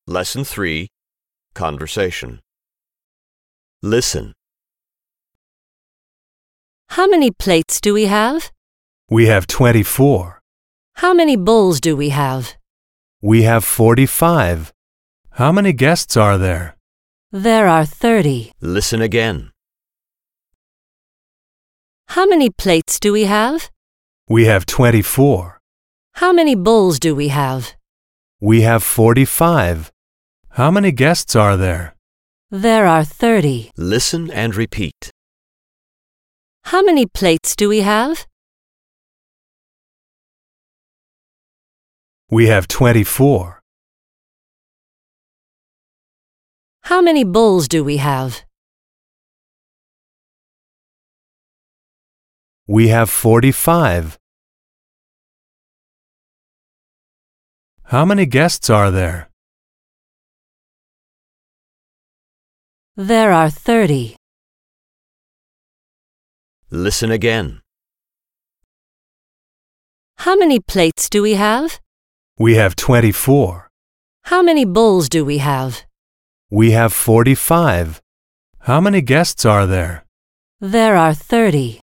Lesson 3, Conversation. Listen. How many plates do we have? We have 24. How many bowls do we have? We have 45. How many guests are there? There are 30. Listen again. How many plates do we have? We have 24. How many bowls do we have? We have 45. How many guests are there? There are 30. Listen and repeat. How many plates do we have? We have 24. How many bowls do we have? We have 45. How many guests are there? There are 30. Listen again. How many plates do we have? We have 24. How many bowls do we have? We have 45. How many guests are there? There are 30.